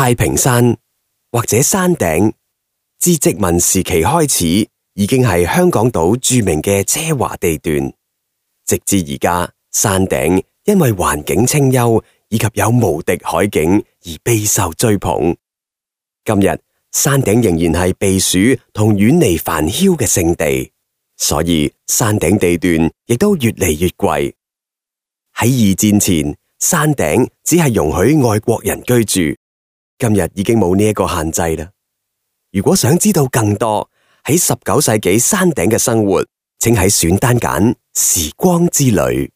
太平山或者山頂，自殖民時期開始已經係香港島著名嘅奢華地段，直至而家，山頂因為環境清幽以及有無敵海景而備受追捧。今日山頂仍然係避暑同遠離煩囂嘅勝地，所以山頂地段亦都越嚟越貴。喺二戰前，山頂只係容許外國人居住，今日已經冇呢一個限制啦。如果想知道更多喺19世紀山頂嘅生活，請喺選單揀時光之旅。